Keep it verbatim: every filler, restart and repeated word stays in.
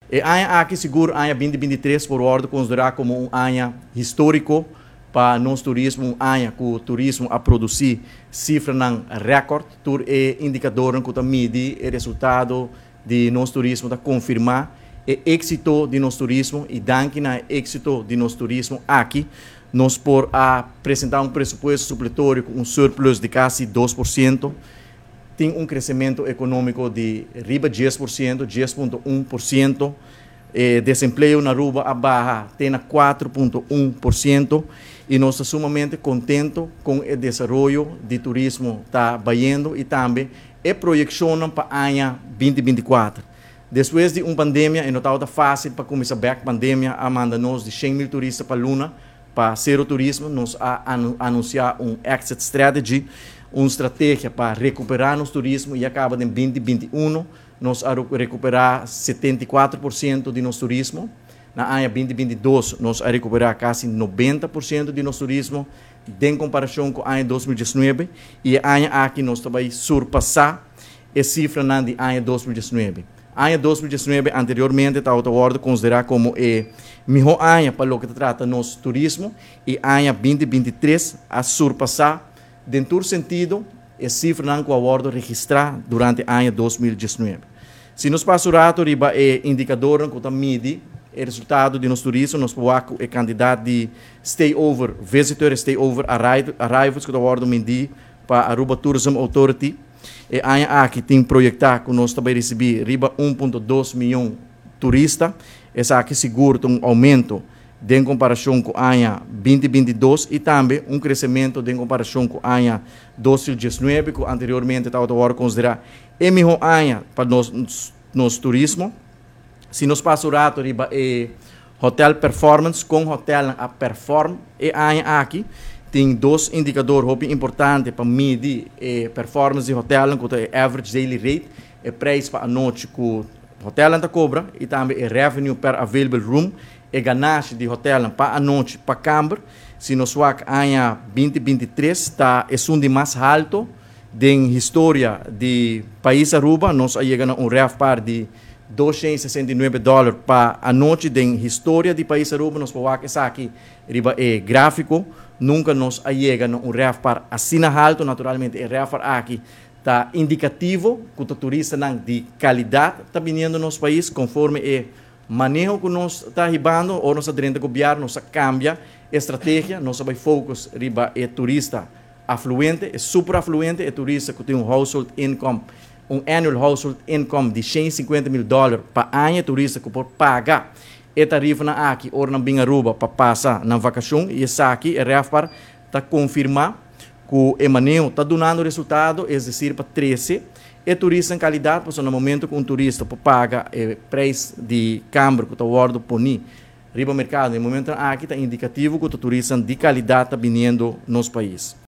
E ano aqui seguro, ano vinte vinte e três, por ordem considerar como um ano histórico para nosso turismo, um ano que o turismo a produzir cifra não recorde, tur é indicador que mede o resultado de nosso turismo para confirmar o êxito de nosso turismo e danke na êxito de nosso turismo aqui, nós por apresentar um pressuposto supletório com um surplus de quase dois por cento, tem um crescimento econômico de riba dez por cento, dez vírgula um por cento, eh, desemprego na Aruba a barra tem quatro vírgula um por cento e nós estamos sumamente contentos com o desenvolvimento de turismo está vaindo e também é projeção para o ano vinte vinte e quatro. Depois de uma pandemia, é notado fácil para começar a pandemia, a manda nós de cem mil turistas para Luna, para zero turismo, nós a anunciar um exit strategy, uma estratégia para recuperar nosso turismo e acaba em vinte vinte e um, nós a recuperar setenta e quatro por cento de nosso turismo. Na ano vinte vinte e dois, nós a recuperar quase noventa por cento de nosso turismo, em comparação com o ano dois mil e dezenove, e o ano aqui nós também surpassar a cifra do ano dois mil e dezenove. Ano dois mil e dezenove, anteriormente, está a considerar como o melhor ano para o que trata nosso turismo, e ano vinte vinte e três a surpassar, dentro do sentido, a cifra que o acordo registrar durante o ano dois mil e dezenove. Se nos passa o rato, riba é indicador que está mede o resultado de nosso turismo, nós podemos é candidato de stay over, visitor stay over arrivals, que o acordo mede para a Aruba Tourism Authority. E ano aqui tem projetado que nós também receber riba um vírgula dois milhão de turistas. Essa aqui segura um aumento em comparação com o ano vinte vinte e dois e também um crescimento em comparação com o ano dois mil e dezenove, que anteriormente estava a considerar o melhor ano para nosso, nosso turismo. Se nos passa o rato, riba é hotel performance com hotel a perform, e ano aqui tem dois indicadores bem importantes para medir a performance de hotel, que é average daily rate, o preço para a noite que o hotel está cobra, e também o revenue per available room, e ganagem de hotel para a noite para câmara. Se nós vamos ano vinte vinte e três, está é um de mais alto da história do país Aruba, nós chegamos a um RevPAR de duzentos e sessenta e nove dólares para a noite da história do país Aruba. Nós podemos essa aqui é gráfico, nunca nos chega a um RevPAR assim alto, naturalmente o RevPAR aqui está indicativo que o turista de qualidade está vindo no nosso país, conforme o manejo que nós está arribando, ou nossa dirigente do governo, nós cambia a estratégia, nós vai fokus riba é turista afluente, é super afluente, é turista que tem um household income, um annual household income de cento e cinquenta mil dólares para ano, turista que pode pagar a tarifa na aqui, ou na Bingaruba, para passar na vacação, e essa aqui, a RevPAR, está confirmar que o manejo está dando resultado, é decir, para treze, e turista em qualidade, porque no momento que um turista paga o preço de câmbio que está o ordem por ni, riba mercado, no momento aqui está indicativo que o turista de qualidade está vindo no nosso país.